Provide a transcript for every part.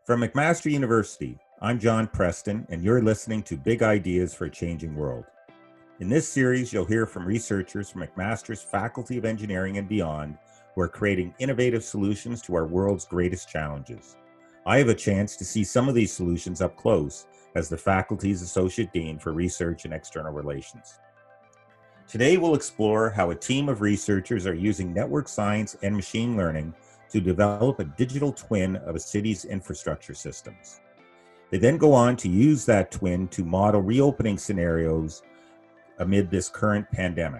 From McMaster University, I'm John Preston, and you're listening to Big Ideas for a Changing World. In this series, you'll hear from researchers from McMaster's Faculty of Engineering and beyond who are creating innovative solutions to our world's greatest challenges. I have a chance to see some of these solutions up close as the faculty's Associate Dean for Research and External Relations. Today, we'll explore how a team of researchers are using network science and machine learning to develop a digital twin of a city's infrastructure systems. They then go on to use that twin to model reopening scenarios amid this current pandemic.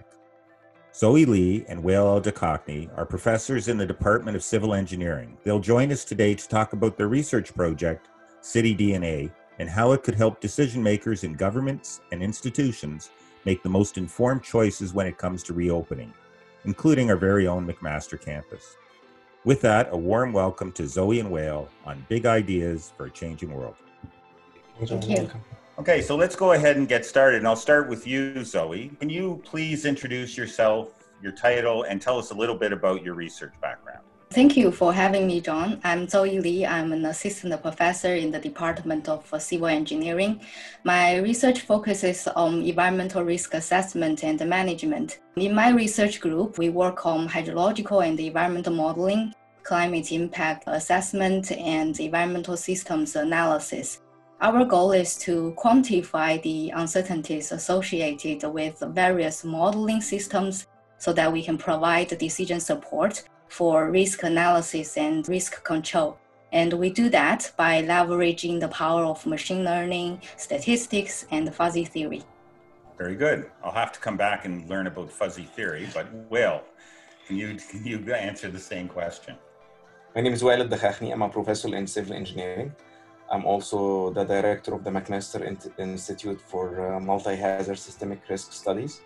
Zoe Lee and Wael El-Dakakhneh are professors in the Department of Civil Engineering. They'll join us today to talk about their research project, City DNA, and how it could help decision makers in governments and institutions make the most informed choices when it comes to reopening, including our very own McMaster campus. With that, a warm welcome to Zoe and Wael on Big Ideas for a Changing World. Thank you. Okay, so let's go ahead and get started. And I'll start with you, Zoe. Can you please introduce yourself, your title, and tell us a little bit about your research background? Thank you for having me, John. I'm Zoe Lee. I'm an assistant professor in the Department of Civil Engineering. My research focuses on environmental risk assessment and management. In my research group, we work on hydrological and environmental modeling, climate impact assessment, and environmental systems analysis. Our goal is to quantify the uncertainties associated with various modeling systems so that we can provide decision support for risk analysis and risk control. And we do that by leveraging the power of machine learning, statistics, and fuzzy theory. Very good. I'll have to come back and learn about fuzzy theory, but Wael, can you answer the same question? My name is Wael El-Dakakhneh. I'm a professor in civil engineering. I'm also the director of the McMaster Institute for Multi-Hazard Systemic Risk Studies.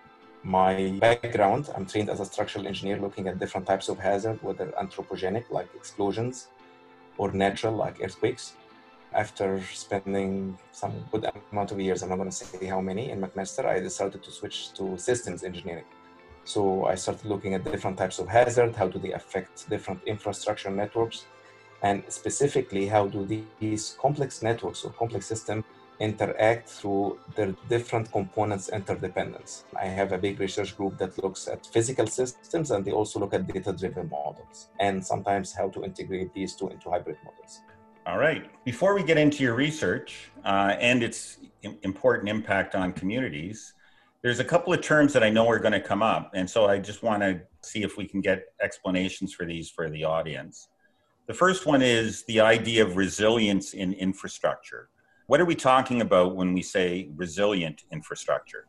My background, I'm trained as a structural engineer looking at different types of hazard, whether anthropogenic, like explosions, or natural, like earthquakes. After spending some good amount of years, I'm not going to say how many, in McMaster, I decided to switch to systems engineering. So I started looking at different types of hazard, how do they affect different infrastructure networks, and specifically, how do these complex networks or complex systems interact through their different components' interdependence. I have a big research group that looks at physical systems, and they also look at data-driven models, and sometimes how to integrate these two into hybrid models. All right. Before we get into your research and its important impact on communities, there's a couple of terms that I know are going to come up, and so I just want to see if we can get explanations for these for the audience. The first one is the idea of resilience in infrastructure. What are we talking about when we say resilient infrastructure?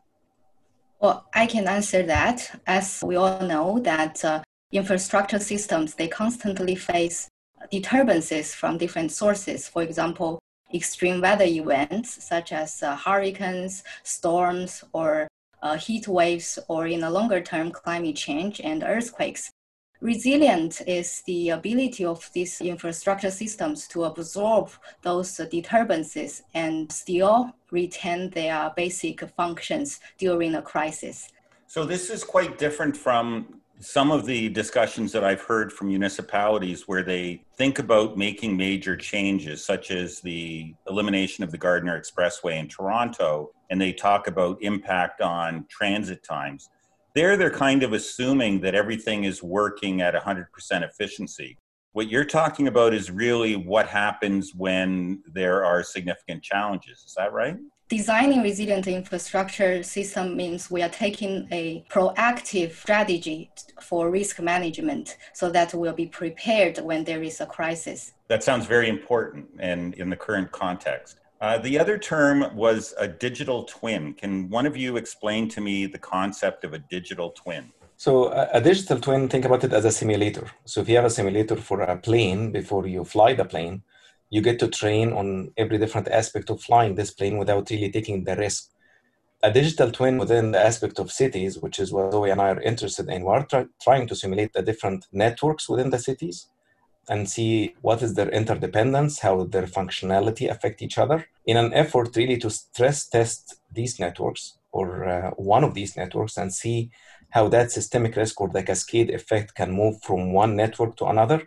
Well, I can answer that. As we all know that infrastructure systems, they constantly face disturbances from different sources. For example, extreme weather events such as hurricanes, storms, or heat waves, or in a longer term, climate change and earthquakes. Resilient is the ability of these infrastructure systems to absorb those disturbances and still retain their basic functions during a crisis. So this is quite different from some of the discussions that I've heard from municipalities where they think about making major changes, such as the elimination of the Gardiner Expressway in Toronto, and they talk about impact on transit times. They're kind of assuming that everything is working at 100% efficiency. What you're talking about is really what happens when there are significant challenges. Is that right? Designing resilient infrastructure system means we are taking a proactive strategy for risk management so that we'll be prepared when there is a crisis. That sounds very important and in the current context. The other term was a digital twin. Can one of you explain to me the concept of a digital twin? So a digital twin, think about it as a simulator. So if you have a simulator for a plane, before you fly the plane, you get to train on every different aspect of flying this plane without really taking the risk. A digital twin within the aspect of cities, which is what Zoe and I are interested in, we're trying to simulate the different networks within the cities and see what is their interdependence, how their functionality affect each other, in an effort really to stress test these networks or one of these networks and see how that systemic risk or the cascade effect can move from one network to another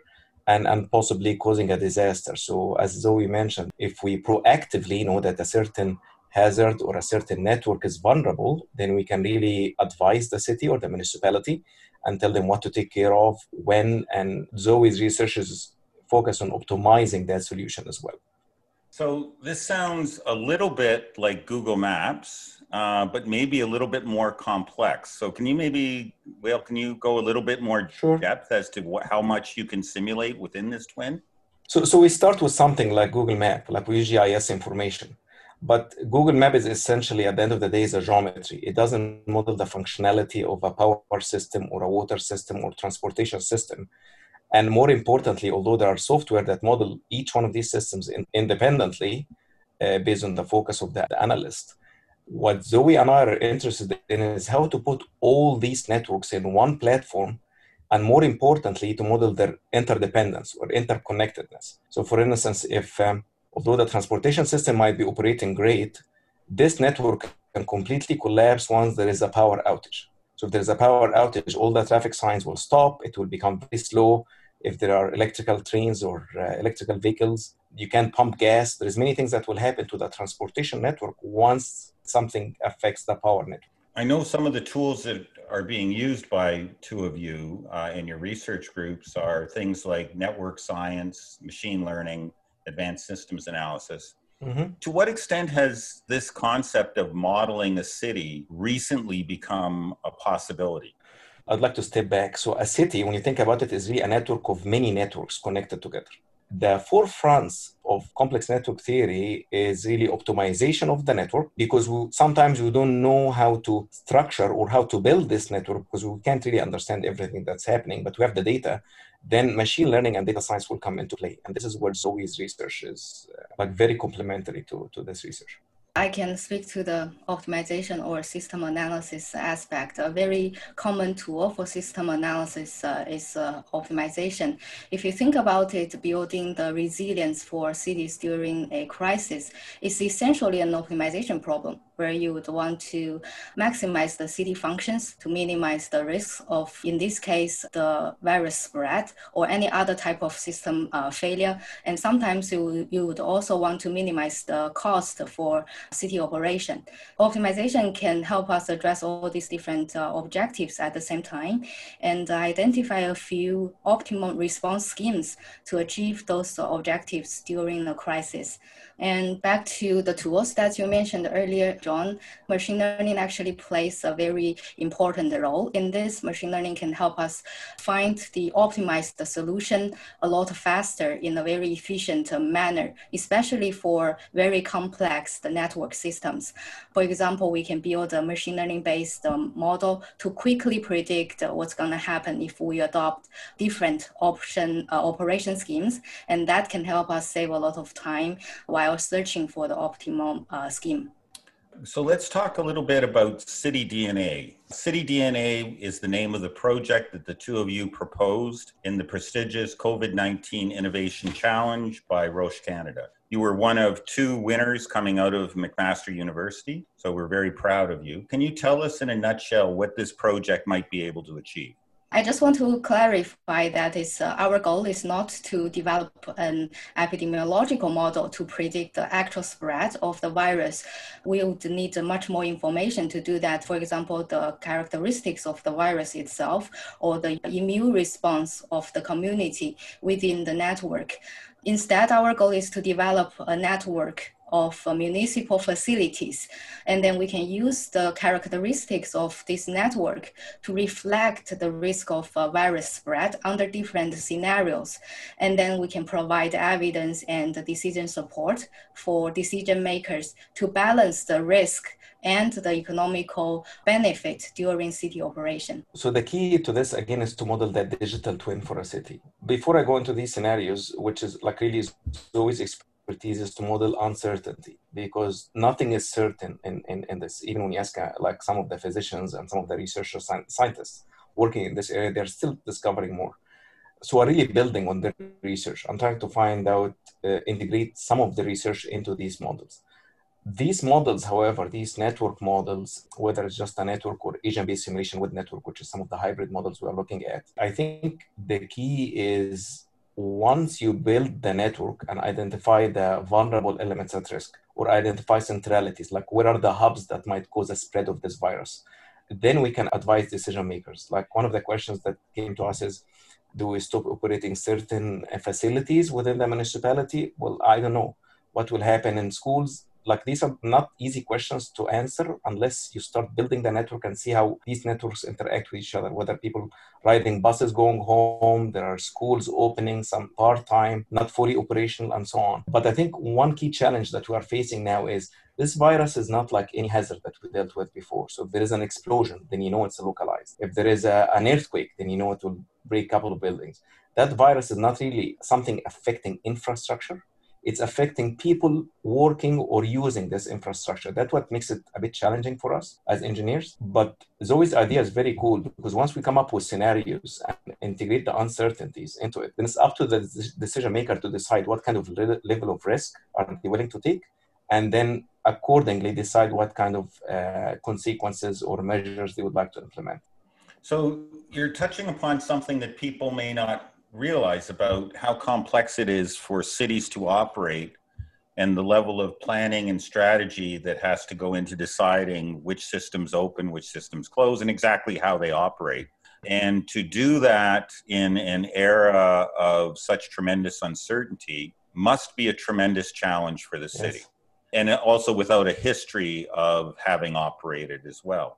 and possibly causing a disaster. So as Zoe mentioned, if we proactively know that a certain hazard or a certain network is vulnerable, then we can really advise the city or the municipality and tell them what to take care of, when, and Zoe's research is focused on optimizing that solution as well. So this sounds a little bit like Google Maps, but maybe a little bit more complex. So can you go a little bit more depth as to how much you can simulate within this twin? So we start with something like Google Map, like we use GIS information. But Google Map is essentially, at the end of the day, is a geometry. It doesn't model the functionality of a power system or a water system or transportation system. And more importantly, although there are software that model each one of these systems independently, based on the focus of the analyst, what Zoe and I are interested in is how to put all these networks in one platform, and more importantly, to model their interdependence or interconnectedness. So for instance, if although the transportation system might be operating great, this network can completely collapse once there is a power outage. So if there's a power outage, all the traffic signs will stop. It will become very slow. If there are electrical trains or electrical vehicles, you can pump gas. There's many things that will happen to the transportation network once something affects the power network. I know some of the tools that are being used by two of you in your research groups are things like network science, machine learning, advanced systems analysis. Mm-hmm. To what extent has this concept of modeling a city recently become a possibility? I'd like to step back. So a city, when you think about it, is really a network of many networks connected together. The forefronts of complex network theory is really optimization of the network, because sometimes we don't know how to structure or how to build this network because we can't really understand everything that's happening, but we have the data. Then machine learning and data science will come into play. And this is where Zoe's research is very complementary to this research. I can speak to the optimization or system analysis aspect. A very common tool for system analysis is optimization. If you think about it, building the resilience for cities during a crisis is essentially an optimization problem, where you would want to maximize the city functions to minimize the risks of, in this case, the virus spread or any other type of system failure. And sometimes you would also want to minimize the cost for city operation. Optimization can help us address all these different objectives at the same time and identify a few optimal response schemes to achieve those objectives during the crisis. And back to the tools that you mentioned earlier, John, machine learning actually plays a very important role in this. Machine learning can help us find the optimized solution a lot faster in a very efficient manner, especially for very complex network systems. For example, we can build a machine learning-based model to quickly predict what's going to happen if we adopt different operation schemes, and that can help us save a lot of time while searching for the optimal scheme. So let's talk a little bit about CityDNA. CityDNA is the name of the project that the two of you proposed in the prestigious COVID-19 Innovation Challenge by Roche Canada. You were one of two winners coming out of McMaster University, so we're very proud of you. Can you tell us in a nutshell what this project might be able to achieve? I just want to clarify that our goal is not to develop an epidemiological model to predict the actual spread of the virus. We would need much more information to do that. For example, the characteristics of the virus itself or the immune response of the community within the network. Instead, our goal is to develop a network of municipal facilities. And then we can use the characteristics of this network to reflect the risk of virus spread under different scenarios. And then we can provide evidence and decision support for decision makers to balance the risk and the economical benefit during city operation. So the key to this, again, is to model that digital twin for a city. Before I go into these scenarios, which is like really always expertise, is to model uncertainty, because nothing is certain in this. Even when you ask like some of the physicians and some of the researchers, scientists working in this area, they're still discovering more. So we're really building on their research. I'm trying to find out, integrate some of the research into these models. These models, however, these network models, whether it's just a network or agent-based simulation with network, which is some of the hybrid models we are looking at, I think the key is once you build the network and identify the vulnerable elements at risk, or identify centralities, like where are the hubs that might cause a spread of this virus, then we can advise decision makers. Like one of the questions that came to us is, do we stop operating certain facilities within the municipality? Well, I don't know what will happen in schools. Like these are not easy questions to answer unless you start building the network and see how these networks interact with each other, whether people riding buses going home, there are schools opening, some part-time, not fully operational, and so on. But I think one key challenge that we are facing now is this virus is not like any hazard that we dealt with before. So if there is an explosion, then you know it's localized. If there is an earthquake, then you know it will break a couple of buildings. That virus is not really something affecting infrastructure. It's affecting people working or using this infrastructure. That's what makes it a bit challenging for us as engineers. But Zoe's idea is very cool because once we come up with scenarios and integrate the uncertainties into it, then it's up to the decision maker to decide what kind of level of risk are they willing to take, and then accordingly decide what kind of consequences or measures they would like to implement. So you're touching upon something that people may not realize about how complex it is for cities to operate and the level of planning and strategy that has to go into deciding which systems open, which systems close, and exactly how they operate. And to do that in an era of such tremendous uncertainty must be a tremendous challenge for the city. Yes. And also without a history of having operated as well.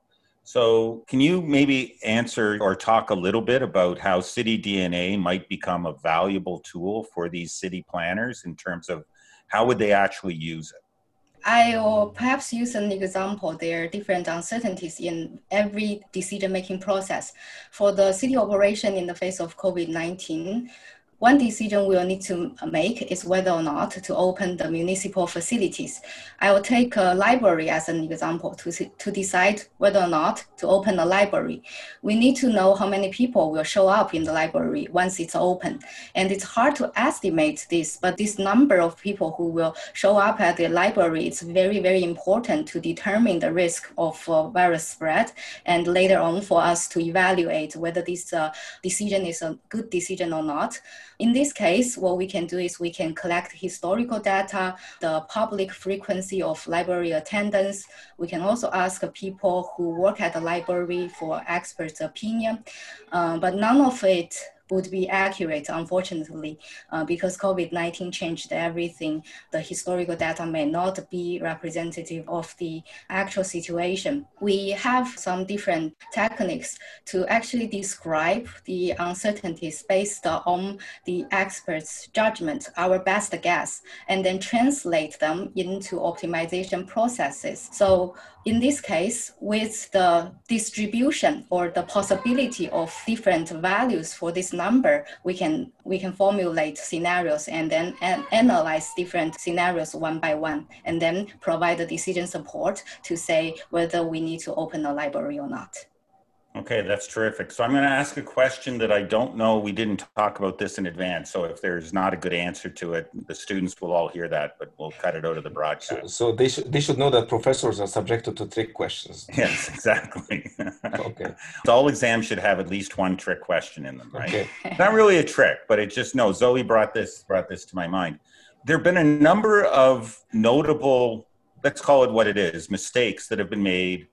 So can you maybe answer or talk a little bit about how CityDNA might become a valuable tool for these city planners in terms of how would they actually use it? I will perhaps use an example. There are different uncertainties in every decision-making process. For the city operation in the face of COVID-19, one decision we'll need to make is whether or not to open the municipal facilities. I will take a library as an example to decide whether or not to open a library. We need to know how many people will show up in the library once it's open. And it's hard to estimate this, but this number of people who will show up at the library is very, very important to determine the risk of virus spread, and later on for us to evaluate whether this decision is a good decision or not. In this case, what we can do is we can collect historical data, the public frequency of library attendance. We can also ask people who work at the library for experts' opinion, but none of it would be accurate, unfortunately, because COVID-19 changed everything. The historical data may not be representative of the actual situation. We have some different techniques to actually describe the uncertainties based on the experts' judgment, our best guess, and then translate them into optimization processes. So in this case, with the distribution or the possibility of different values for this number, we can formulate scenarios and then analyze different scenarios one by one, and then provide the decision support to say whether we need to open a library or not. Okay, that's terrific. So I'm going to ask a question that I don't know. We didn't talk about this in advance. So if there's not a good answer to it, the students will all hear that, but we'll cut it out of the broadcast. So they should know that professors are subjected to trick questions. Yes, exactly. Okay. So all exams should have at least one trick question in them, right? Okay. Not really a trick, but it just, no, Zoe brought this to my mind. There have been a number of notable, let's call it what it is, mistakes that have been made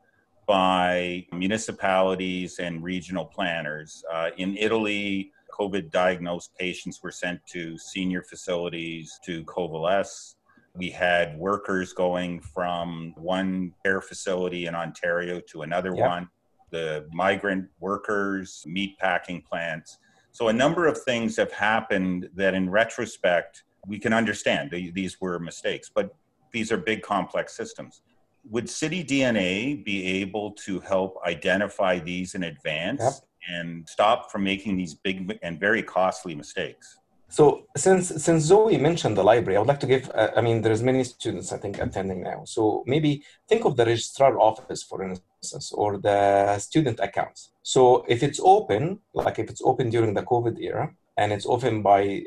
by municipalities and regional planners. In Italy, COVID-diagnosed patients were sent to senior facilities to coalesce. We had workers going from one care facility in Ontario to another one. The migrant workers, meatpacking plants. So a number of things have happened that in retrospect, we can understand these were mistakes, but these are big, complex systems. Would CityDNA be able to help identify these in advance and stop from making these big and very costly mistakes? So since Zoe mentioned the library, I would like to give, there's many students, I think, attending now. So maybe think of the registrar office, for instance, or the student accounts. So if it's open, like if it's open during the COVID era, and it's open by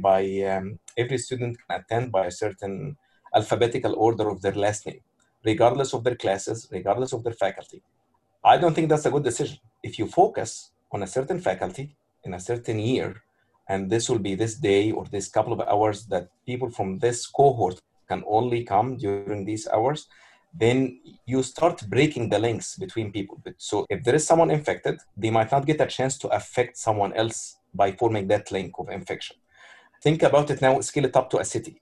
every student can attend by a certain alphabetical order of their last name, regardless of their classes, regardless of their faculty. I don't think that's a good decision. If you focus on a certain faculty in a certain year, and this will be this day or this couple of hours that people from this cohort can only come during these hours, then you start breaking the links between people. So if there is someone infected, they might not get a chance to affect someone else by forming that link of infection. Think about it now, scale it up to a city.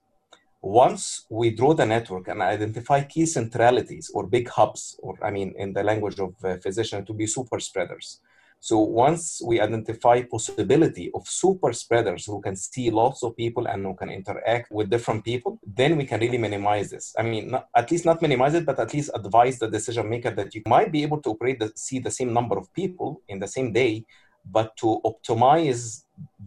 Once we draw the network and identify key centralities or big hubs, or I mean, in the language of physicians, to be super spreaders. So once we identify possibility of super spreaders who can see lots of people and who can interact with different people, then we can really minimize this. I mean, at least not minimize it, but at least advise the decision maker that you might be able to see the same number of people in the same day, but to optimize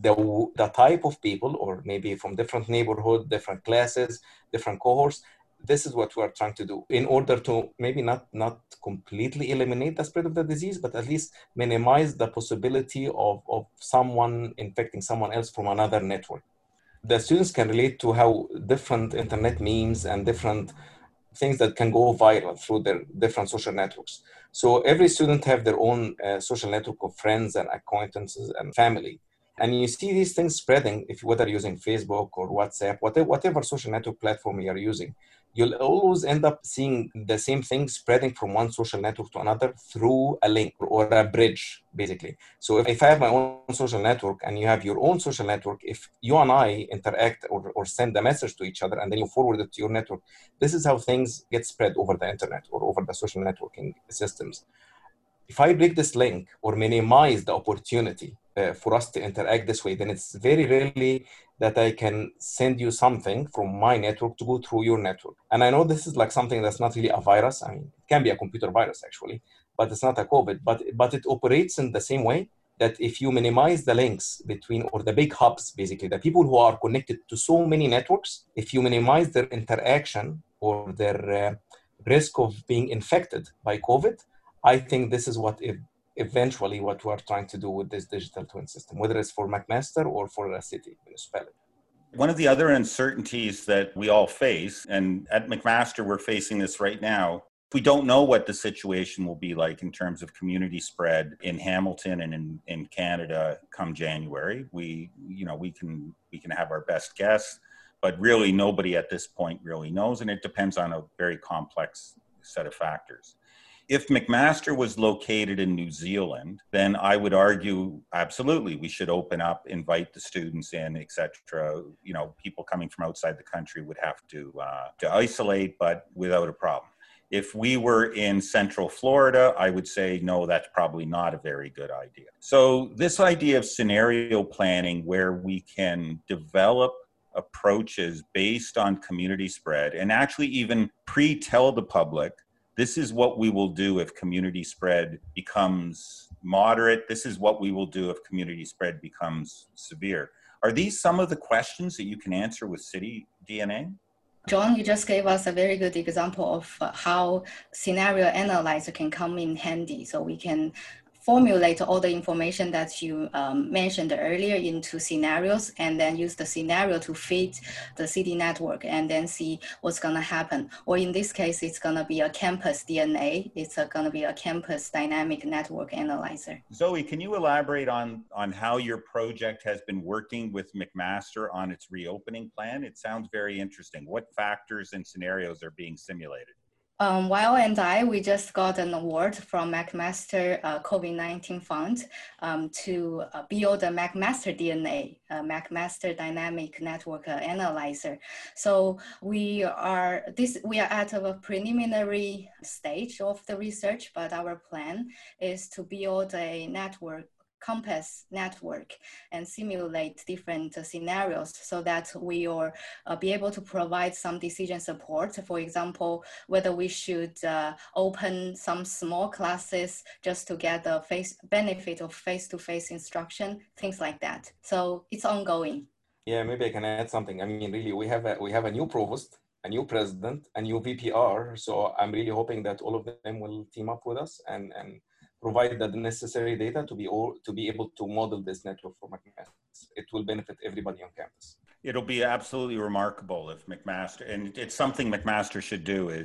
the type of people, or maybe from different neighborhood, different classes, different cohorts. This is what we're trying to do in order to maybe not completely eliminate the spread of the disease, but at least minimize the possibility of someone infecting someone else from another network. The students can relate to how different internet memes and different things that can go viral through their different social networks. So every student have their own social network of friends and acquaintances and family. And you see these things spreading, whether using Facebook or WhatsApp, whatever social network platform you're using, you'll always end up seeing the same thing spreading from one social network to another through a link or a bridge, basically. So if I have my own social network and you have your own social network, if you and I interact or send a message to each other and then you forward it to your network, this is how things get spread over the internet or over the social networking systems. If I break this link or minimize the opportunity for us to interact this way, then it's very rarely that I can send you something from my network to go through your network. And I know this is like something that's not really a virus. I mean, it can be a computer virus actually, but it's not a COVID, but it operates in the same way that if you minimize the links between, or the big hubs, basically, the people who are connected to so many networks, if you minimize their interaction or their risk of being infected by COVID, I think this is what eventually what we're trying to do with this digital twin system, whether it's for McMaster or for a city, municipality. One of the other uncertainties that we all face, and at McMaster we're facing this right now, we don't know what the situation will be like in terms of community spread in Hamilton and in Canada come January. We can have our best guess, but really nobody at this point really knows, and it depends on a very complex set of factors. If McMaster was located in New Zealand, then I would argue, absolutely, we should open up, invite the students in, etc. You know, people coming from outside the country would have to isolate, but without a problem. If we were in Central Florida, I would say, no, that's probably not a very good idea. So this idea of scenario planning, where we can develop approaches based on community spread and actually even pre-tell the public, this is what we will do if community spread becomes moderate. This is what we will do if community spread becomes severe. Are these some of the questions that you can answer with CityDNA? John, you just gave us a very good example of how scenario analyzer can come in handy. So we can formulate all the information that you mentioned earlier into scenarios, and then use the scenario to feed the city network and then see what's going to happen. Or in this case, it's going to be a campus DNA. It's going to be a campus dynamic network analyzer. Zoe, can you elaborate on how your project has been working with McMaster on its reopening plan? It sounds very interesting. What factors and scenarios are being simulated? Weil and I, we just got an award from McMaster COVID-19 Fund to build a McMaster DNA, McMaster Dynamic Network Analyzer. So we are at a preliminary stage of the research, but our plan is to build a campus network and simulate different scenarios so that we will be able to provide some decision support. For example, whether we should open some small classes just to get the benefit of face-to-face instruction, things like that. So it's ongoing. Yeah, maybe I can add something. I mean, really, we have a new provost, a new president, a new VPR. So I'm really hoping that all of them will team up with us and provide the necessary data to be able to model this network for McMaster. It will benefit everybody on campus. It'll be absolutely remarkable if McMaster, and it's something McMaster should do, is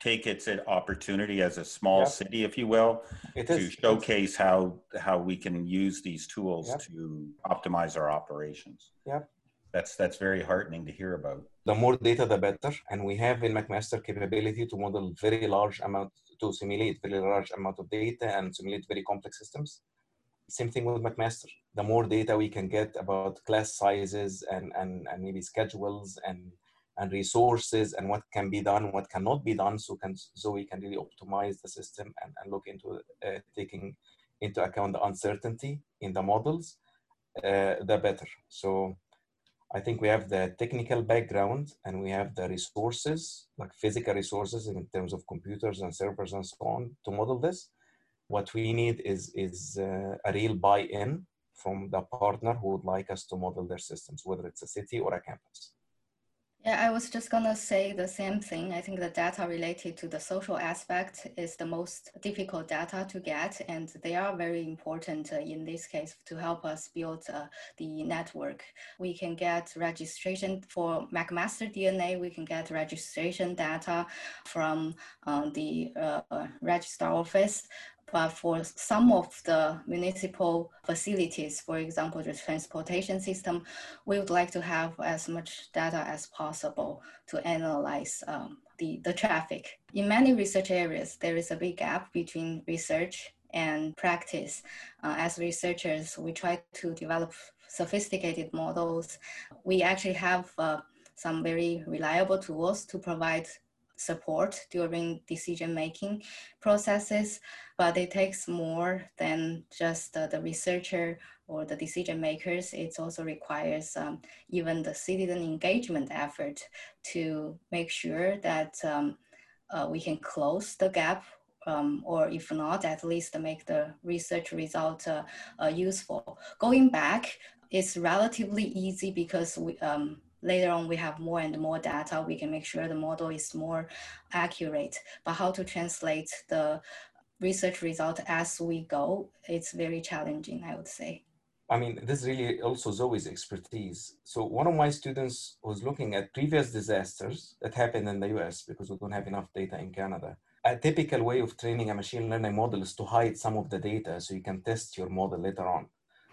take its opportunity as a small city, if you will, to showcase how we can use these tools to optimize our operations. That's very heartening to hear about. The more data, the better. And we have in McMaster capability to model very large amount, to simulate very large amount of data and simulate very complex systems. Same thing with McMaster. The more data we can get about class sizes and maybe schedules and resources and what can be done, what cannot be done, so we can really optimize the system and look into taking into account the uncertainty in the models, the better. So I think we have the technical background and we have the resources, like physical resources in terms of computers and servers and so on to model this. What we need is a real buy-in from the partner who would like us to model their systems, whether it's a city or a campus. Yeah, I was just gonna say the same thing. I think the data related to the social aspect is the most difficult data to get, and they are very important in this case to help us build the network. We can get registration for McMaster DNA. We can get registration data from the registrar office. But for some of the municipal facilities, for example, the transportation system, we would like to have as much data as possible to analyze the traffic. In many research areas, there is a big gap between research and practice. As researchers, we try to develop sophisticated models. We actually have some very reliable tools to provide support during decision-making processes, but it takes more than just the researcher or the decision makers. It also requires even the citizen engagement effort to make sure that we can close the gap, or if not, at least make the research result useful. Going back is relatively easy because we, later on, we have more and more data. We can make sure the model is more accurate. But how to translate the research result as we go, it's very challenging, I would say. I mean, this really also Zoe's expertise. So one of my students was looking at previous disasters that happened in the US because we don't have enough data in Canada. A typical way of training a machine learning model is to hide some of the data so you can test your model later on.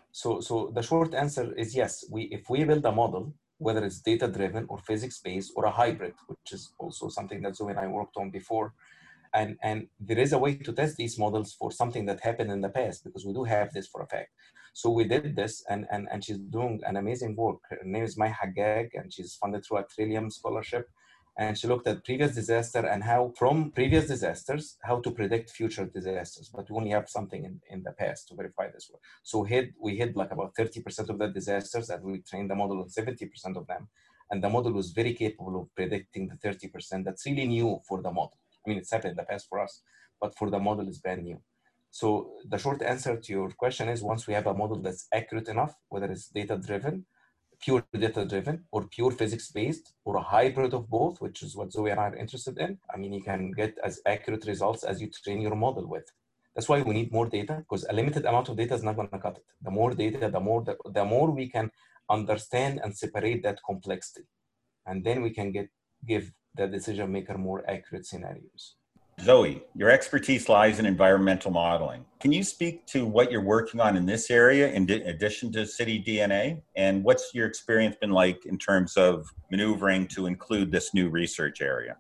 So the short answer is yes, if we build a model, whether it's data-driven or physics-based or a hybrid, which is also something that Zoe and I worked on before. And there is a way to test these models for something that happened in the past, because we do have this for a fact. So we did this, and she's doing an amazing work. Her name is Mai Haggag, and she's funded through a Trillium Scholarship. And she looked at previous disaster and how from previous disasters, how to predict future disasters. But we only have something in the past to verify this work. So we hid like about 30% of the disasters, and we trained the model on 70% of them. And the model was very capable of predicting the 30%. That's really new for the model. I mean, it's happened in the past for us, but for the model it's brand new. So the short answer to your question is, once we have a model that's accurate enough, whether it's data-driven, pure data-driven, or pure physics-based, or a hybrid of both, which is what Zoe and I are interested in, I mean, you can get as accurate results as you train your model with. That's why we need more data, because a limited amount of data is not going to cut it. The more data, the more we can understand and separate that complexity. And then we can give the decision maker more accurate scenarios. Zoe, your expertise lies in environmental modeling. Can you speak to what you're working on in this area in addition to City DNA? And what's your experience been like in terms of maneuvering to include this new research area?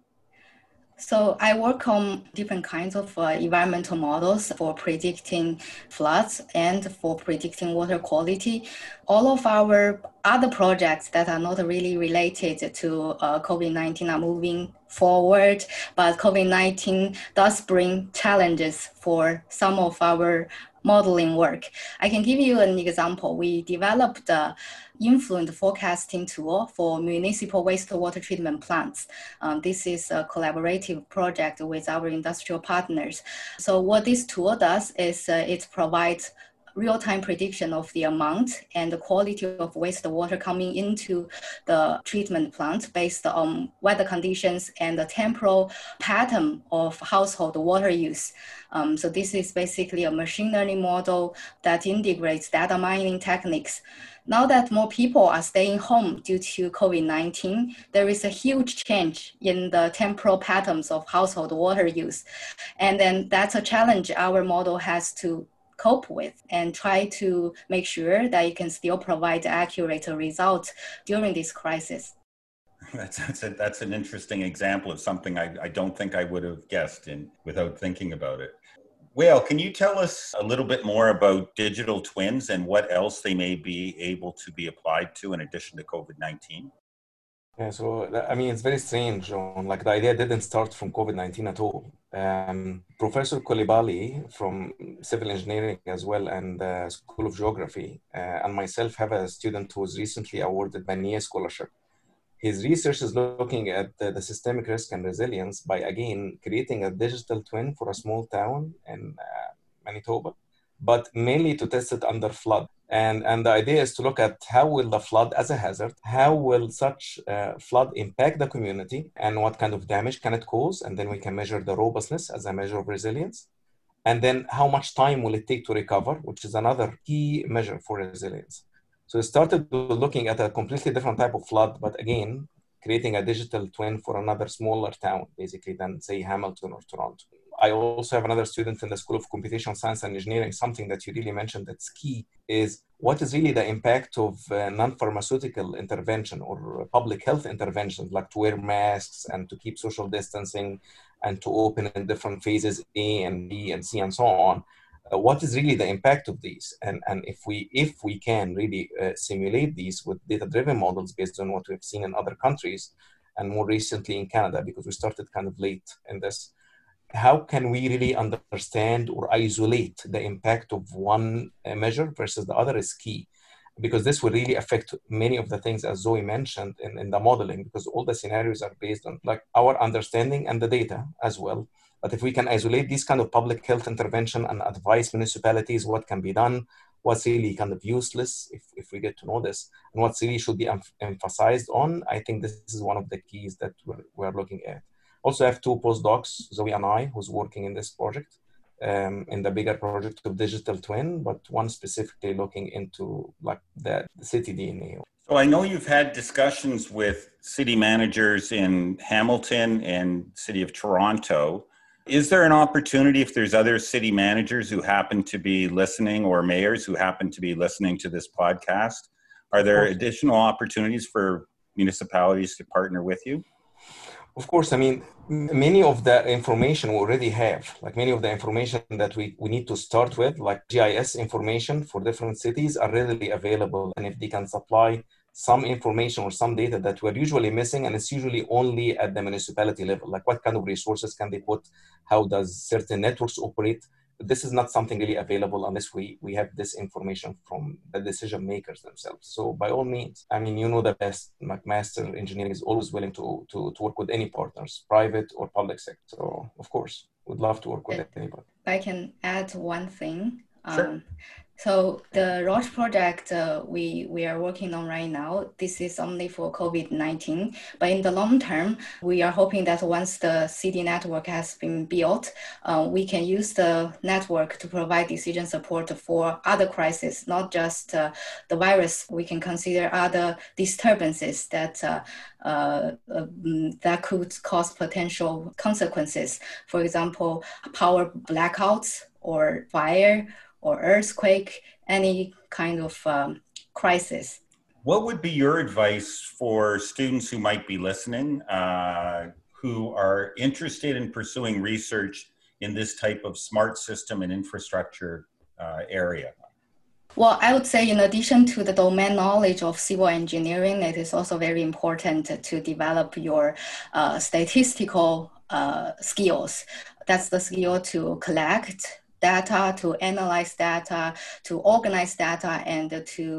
So I work on different kinds of environmental models for predicting floods and for predicting water quality. All of our other projects that are not really related to COVID-19 are moving forward, but COVID-19 does bring challenges for some of our modeling work. I can give you an example. We developed the influent forecasting tool for municipal wastewater treatment plants. This is a collaborative project with our industrial partners. So what this tool does is it provides real-time prediction of the amount and the quality of wastewater coming into the treatment plant based on weather conditions and the temporal pattern of household water use. So this is basically a machine learning model that integrates data mining techniques. Now that more people are staying home due to COVID-19, there is a huge change in the temporal patterns of household water use. And then that's a challenge our model has to cope with and try to make sure that it can still provide accurate results during this crisis. That's an interesting example of something I don't think I would have guessed without thinking about it. Wael, can you tell us a little bit more about digital twins and what else they may be able to be applied to in addition to COVID-19? Yeah, so I mean, it's very strange, John. Like the idea didn't start from COVID-19 at all. Professor Coulibaly from civil engineering as well and the School of Geography and myself have a student who was recently awarded Vanier Scholarship. His research is looking at the systemic risk and resilience by, again, creating a digital twin for a small town in Manitoba, but mainly to test it under flood. And the idea is to look at how will the flood as a hazard, how will such flood impact the community and what kind of damage can it cause? And then we can measure the robustness as a measure of resilience. And then how much time will it take to recover, which is another key measure for resilience. So it started looking at a completely different type of flood, but again, creating a digital twin for another smaller town, basically, than say Hamilton or Toronto. I also have another student in the School of Computational Science and Engineering. Something that you really mentioned that's key is what is really the impact of non-pharmaceutical intervention or public health interventions, like to wear masks and to keep social distancing and to open in different phases A and B and C and so on. What is really the impact of these? And if we can really simulate these with data-driven models based on what we've seen in other countries, and more recently in Canada, because we started kind of late in this, how can we really understand or isolate the impact of one measure versus the other is key, because this will really affect many of the things, as Zoe mentioned, in the modeling, because all the scenarios are based on like our understanding and the data as well. But if we can isolate these kind of public health intervention and advise municipalities what can be done, what's really kind of useless, if we get to know this, and what's really should be emphasized on, I think this is one of the keys that we're looking at. Also, I have two postdocs, Zoe and I, who's working in this project, in the bigger project of digital twin, but one specifically looking into like the city DNA. So I know you've had discussions with city managers in Hamilton and City of Toronto. Is there an opportunity, if there's other city managers who happen to be listening or mayors who happen to be listening to this podcast, are there additional opportunities for municipalities to partner with you? Of course, I mean, many of the information we already have, like many of the information that we need to start with, like GIS information for different cities are readily available. And if they can supply some information or some data that we're usually missing, and it's usually only at the municipality level, like what kind of resources can they put, how does certain networks operate, this is not something really available unless we have this information from the decision makers themselves. So by all means, I mean, you know the best, McMaster Engineering is always willing to work with any partners, private or public sector. So of course, we'd love to work with anybody. I can add one thing. Sure. So the Roche project we are working on right now, this is only for COVID-19, but in the long term, we are hoping that once the city network has been built, we can use the network to provide decision support for other crises, not just the virus. We can consider other disturbances that that could cause potential consequences. For example, power blackouts or fire, or earthquake, any kind of crisis. What would be your advice for students who might be listening, who are interested in pursuing research in this type of smart system and infrastructure area? Well, I would say in addition to the domain knowledge of civil engineering, it is also very important to develop your statistical skills. That's the skill to collect data, to analyze data, to organize data, and to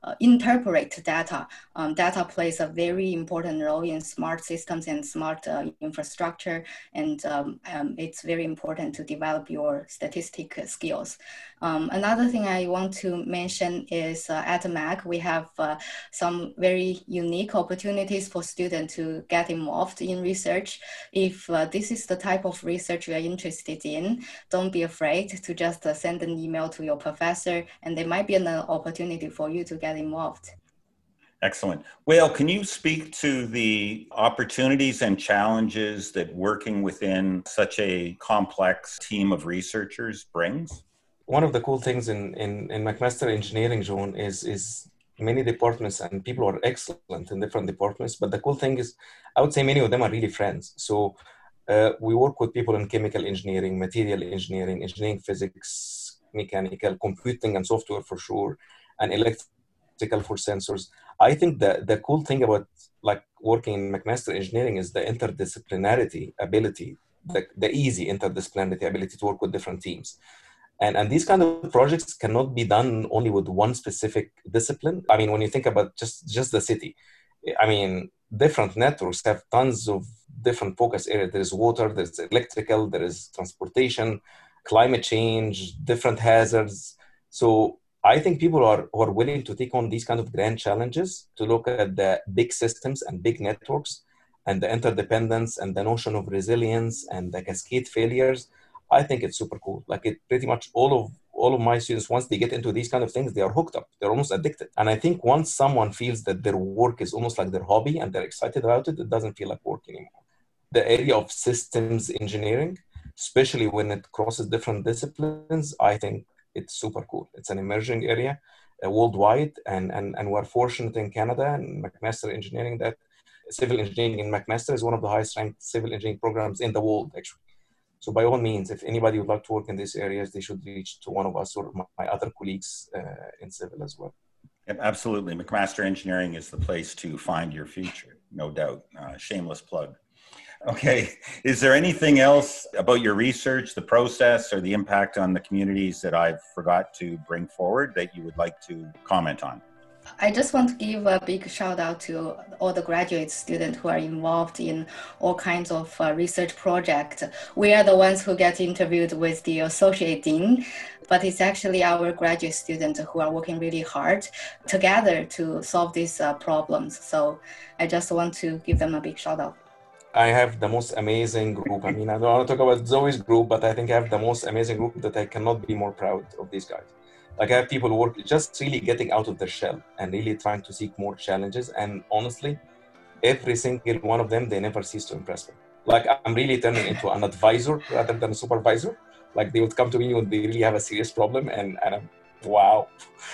interpret data. Data plays a very important role in smart systems and smart infrastructure, and it's very important to develop your statistic skills. Another thing I want to mention is at MAC, we have some very unique opportunities for students to get involved in research. If this is the type of research you are interested in, don't be afraid to just send an email to your professor, and there might be an opportunity for you to get involved. Excellent. Wael, can you speak to the opportunities and challenges that working within such a complex team of researchers brings? One of the cool things in McMaster Engineering, John, is many departments and people are excellent in different departments. But the cool thing is, I would say many of them are really friends. So we work with people in chemical engineering, material engineering, engineering physics, mechanical, computing and software for sure, and electrical for sensors. I think the cool thing about like working in McMaster Engineering is the interdisciplinarity ability, the easy interdisciplinarity ability to work with different teams. And these kind of projects cannot be done only with one specific discipline. I mean, when you think about just the city, I mean, different networks have tons of different focus areas. There is water, there's electrical, there is transportation, climate change, different hazards. So I think people who are willing to take on these kind of grand challenges to look at the big systems and big networks and the interdependence and the notion of resilience and the cascade failures, I think it's super cool. Like it pretty much all of my students, once they get into these kind of things, they are hooked up. They're almost addicted. And I think once someone feels that their work is almost like their hobby and they're excited about it, it doesn't feel like work anymore. The area of systems engineering, especially when it crosses different disciplines, I think it's super cool. It's an emerging area worldwide. And we're fortunate in Canada and McMaster Engineering that civil engineering in McMaster is one of the highest ranked civil engineering programs in the world, actually. So by all means, if anybody would like to work in these areas, they should reach to one of us or my other colleagues in civil as well. Yep, absolutely. McMaster Engineering is the place to find your future, no doubt. Shameless plug. Okay. Is there anything else about your research, the process, or the impact on the communities that I've forgot to bring forward that you would like to comment on? I just want to give a big shout out to all the graduate students who are involved in all kinds of research projects. We are the ones who get interviewed with the associate dean, but it's actually our graduate students who are working really hard together to solve these problems. So I just want to give them a big shout out. I have the most amazing group. I mean, I don't want to talk about Zoe's group, but I think I have the most amazing group that I cannot be more proud of these guys. Like I have people who work just really getting out of their shell and really trying to seek more challenges. And honestly, every single one of them, they never cease to impress me. Like I'm really turning into an advisor rather than a supervisor. Like they would come to me when they really have a serious problem and I'm, wow.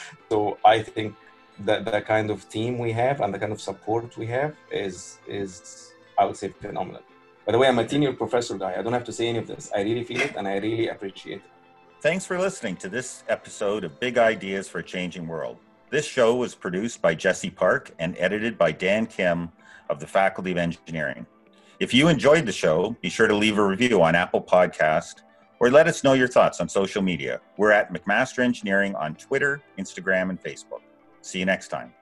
So I think that the kind of team we have and the kind of support we have is I would say phenomenal. By the way, I'm a tenure professor guy. I don't have to say any of this. I really feel it and I really appreciate it. Thanks for listening to this episode of Big Ideas for a Changing World. This show was produced by Jesse Park and edited by Dan Kim of the Faculty of Engineering. If you enjoyed the show, be sure to leave a review on Apple Podcast or let us know your thoughts on social media. We're at McMaster Engineering on Twitter, Instagram, and Facebook. See you next time.